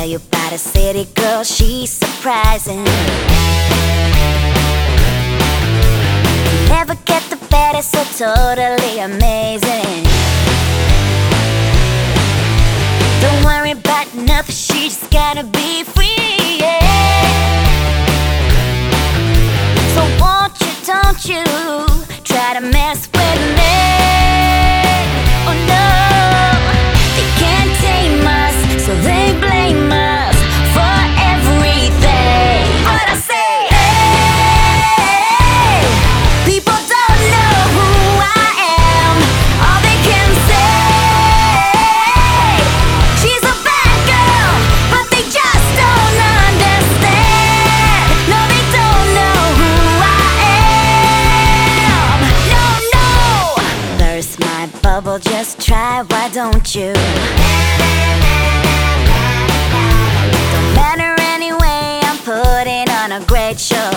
tell you about a city girl, she's surprising. Never get the better, so totally amazing. Don't worry about nothing, she just gotta be free, yeah. So won't you, don't you try to mess with me. Oh no, they can't tame us, so they blame us for everything. But I say, hey, people don't know who I am. All they can say, she's a bad girl, but they just don't understand. No, they don't know who I am. No, no, burst my bubble, just try, why don't you? Don't matter anyway, I'm putting on a great show.